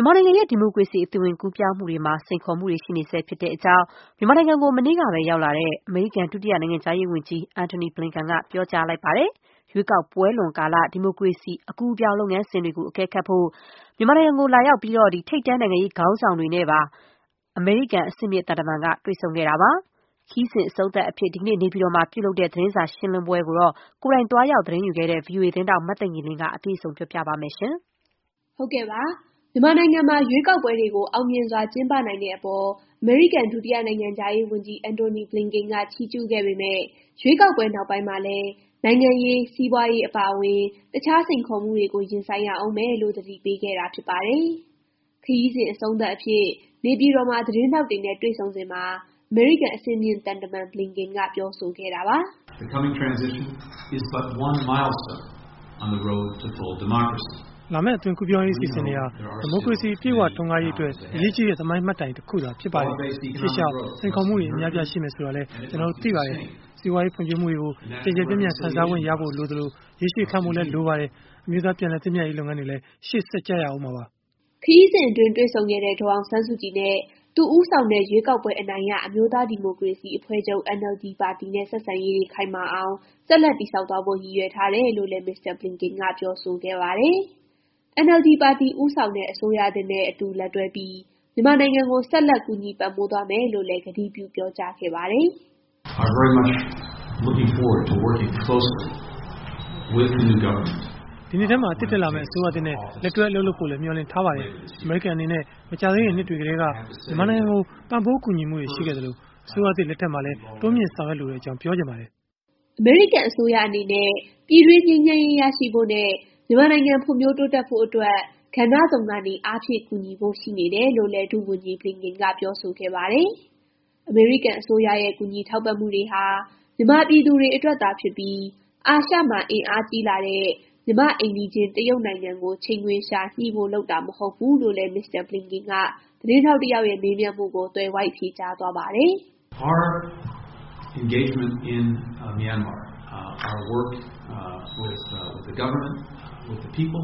မြန်မာနိုင်ငံရဲ့ဒီမိုကရေစီအသွင်ကူးပြောင်းမှုတွေမှာစိန်ခေါ်မှုတွေရှိနေဆဲဖြစ်တဲ့အကြောင်းမြန်မာနိုင်ငံကိုမနေ့ကပဲရောက်လာတဲ့အမေရိကန်ဒုတိယနိုင်ငံခြားရေးဝန်ကြီး Antony Blinken ကပြောကြားလိုက်ပါတယ်။ရွေးကောက်ပွဲလွန်ကာလဒီမိုကရေစီအကူးအပြောင်းလုပ်ငန်းစဉ်တွေကိုအကဲခတ်ဖို့မြန်မာနိုင်ငံကိုလာရောက်ပြီးထိပ်တန်းနိုင်ငံရေးခေါင်းဆောင်တွေနဲ့ပါအမေရိကန်အဆင့်မြင့်သံတမန်ကတွေ့ဆုံခဲ့တာပါ။ခီးစဉ်အဆုံးသတ်အဖြစ်ဒီကနေ့နေပြည်တော်မှာပြုလုပ်တဲ့သတင်းစာရှင်းလင်းပွဲကိုကိုယ်တိုင်သွားရောက်သတင်းယူခဲ့တဲ့ VOA သတင်းတောက်မသိင်္ဂီလင်းကအပြည့်အစုံပြောပြပါမယ်ရှင်။ဟုတ်ကဲ့ပါမြန်မာနိုင်ငံမှာရွေးကောက်ပွဲတွေကိုအောင်မြင်စွာကျင်းပနိုင်တဲ့အပေါ်အမေရိကန်ဒုတိယနိုင်ငံခြားရေးဝန်ကြီး Antony Blinken ကချီးကျူးခဲ့ပေမဲ့ရွေးကောက်ပွဲနောက်ပိုင်းမှာလည်းနိုင်ငံရေး၊စီးပွားရေးအပါအဝင်တခြားစိန်ခေါ်မှုတွေကိုရင်ဆိုင်ရအောင်မယ်လို့သတိပေးခဲ့တာဖြစ်ပါတယ်။ခရီးစဉ်အဆုံးသတ်အဖြစ်နေပြည်တော်မှာသတင်းထောက်တွေနဲ့တွေ့ဆုံစဉ်မှာအမေရိကန်အဆင့်မြင့်သံတမန် Blinken ကပြောဆိုခဲ့တာပါ။ The coming transition is but one milestone on the road to full democracy. လာမယ့်အသွင်ကူးပြောင်းရေးစီစဉ်နေတာဒီမိုကရေစီအပြည့်အဝထွန်းကားရေးအတွက်အရေးကြီးတဲ့သမိုင်းမှတ်တိုင်တစ်ခုသာဖြစ်ပါတယ်။ရှေ့လျှောက်စိန်ခေါ်မှုတွေအများပြားရှိမယ်ဆိုတာလည်းကျွန်တော်တို့သိပါတယ်။စီးပွားရေးဖွံ့ဖြိုးမှုတွေကိုတည်ကြပြည့်ခံစားခွင့်ရဖို့လိုသလိုရရှိခံမှုလည်းလိုပါတယ်။အမျိုးသားပြန်လည်သင့်မြတ်ရေးလုပ်ငန်းတွေလည်းရှေ့ဆက်ကြရအောင်ပါ။ခရီးစဉ်အတွင်းတွေ့ဆုံခဲ့တဲ့ဒေါ်အောင်ဆန်းစုကြည်နဲ့သူဦးဆောင်တဲ့ရွေးကောက်ပွဲအနိုင်ရအမျိုးသားဒီမိုကရေစီအဖွဲ့ချုပ် NLD ပါတီနဲ့ဆက်ဆံရေးတွေခိုင်မာအောင်ဆက်လက်တည်ဆောက်သွားဖို့ရည်ရွယ်ထားတယ်လို့လည်း Mr. Blinken ကပြောဆိုခဲ့ပါတယ်။ NLD ပါတီဦးဆောင်တဲ့အစိုးရသစ်နဲ့အတူလက်တွဲပြီးမြန်မာနိုင်ငံကိုဆက်လက်ကူညီပံ့ပိုးသွားမယ်လို့လည်းကတိပြုပြောကြားခဲ့ပါတယ်။ I'm very much looking forward to working closely with the new government. ဒီနေ့ထဲမှာတစ်တက်လာမယ့်အစိုးရသစ်နဲ့လက်တွဲအလုပ်လုပ်ဖို့လည်းမျှော်လင့်ထားပါတယ်။အမေရိကန်အနေနဲ့မကြာသေးခင်နှစ်တွေကတည်းကမြန်မာနိုင်ငံကိုပံ့ပိုးကူညီမှုတွေရှိခဲ့တယ်လို့အစိုးရသစ်လက်ထက်မှာလည်းတိုးမြင့်ဆောင်ရွက်လိုတဲ့အကြောင်းပြောချင်ပါတယ်။အမေရိကန်အစိုးရအနေနဲ့ပြည်တွင်းငြိမ်းချမ်းရေးရရှိဖို့နဲ့မြန်မာနိုင်ငံဖွံ့ဖြိုးတိုးတက်ဖို့အတွက်ကဏ္ဍစုံကနေအားဖြည့်ကူညီဖို့ရှိနေတယ်လို့လည်းဒုဝန်ကြီး Blinken ကပြောဆိုခဲ့ပါတယ်။အမေရိကန်အစိုးရရဲ့ကူညီထောက်ပံ့မှုတွေဟာမြန်မာပြည်သူတွေအတွက်သာဖြစ်ပြီးအာရှမှာအင်အားကြီးလာတဲ့မြန်မာအိမ်နီးချင်းတရုတ်နိုင်ငံကိုချိန်ခွင်ရှာညှိဖို့လုပ်တာမဟုတ်ဘူးလို့လည်း Mr. Blinken ကသတင်းထောက်တစ်ယောက်ရဲ့မေးမြန်းမှုကိုသွယ်ဝိုက်ဖြေကြားသွားပါတယ်။ Our engagement in Myanmar, our work with the government, with the people,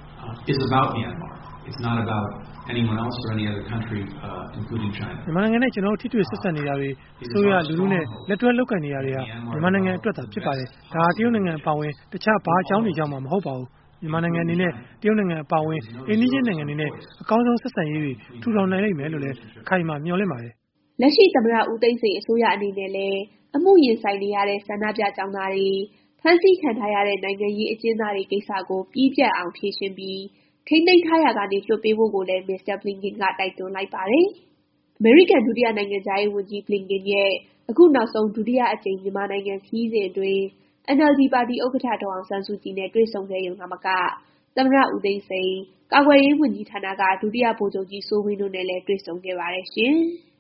is about Myanmar. It's not about anyone else or any other country, including China. မြန်မာနိုင်ငံနဲ့ကျွန်တော်ထိတွေ့ဆက်ဆံနေတာတွေအစိုးရလူထုနဲ့လက်တွဲလုပ်ကိုင်နေရတွေဟာမြန်မာနိုင်ငံအတွက်သာဖြစ်ပါတယ်။ဒါဟာတရုတ်နိုင်ငံအပါအဝင်တခြားဘာအကြောင်းတွေကြောင့်မှမဟုတ်ပါဘူး။မြန်မာနိုင်ငံအနေနဲ့တရုတ်နိုင်ငံအပါအဝင်အိမ်နီးချင်းနိုင်ငံတွေနဲ့အကောင်းဆုံးဆက်ဆံရေးတွေထူထောင်နိုင်လိမ့်မယ်လို့လည်းအခိုင်အမာမျှော်လင့်ပါတယ်။လက်ရှိသမ္မတဦးသိန်းစိန်အစိုးရအနေနဲ့လည်းအမှုရင်ဆိုင်နေရတဲ့ဆန္ဒပြကျောင်းသားတွေဖမ်းဆီးခံထားရတဲ့နိုင်ငံရေးအကျဉ်းသားတွေကိစ္စကိုပြီးပြတ်အောင်ဖြေရှင်းပြီးထိန်းသိမ်းထားရာကနေလွှတ်ပေးဖို့ကိုလည်း Mr. Blinken ကတိုက်တွန်းလိုက်ပါတယ်။အမေရိကန်ဒုတိယနိုင်ငံခြားရေးဝန်ကြီး Blinken ရဲ့အခုနောက်ဆုံးဒုတိယအကြိမ်မြန်မာနိုင်ငံခရီးစဉ်အတွင်း NLD ပါတီဥက္ကဋ္ဌဒေါ်အောင်ဆန်းစုကြည်နဲ့တွေ့ဆုံခဲ့ရုံသာမကသမ္မတဦးသိန်းစိန်ကာကွယ်ရေးဝန်ကြီးဌာနကဒုတိယဗိုလ်ချုပ်ကြီးစိုးဝင်းတို့နဲ့လည်းတွေ့ဆုံခဲ့ပါတယ်ရှင်။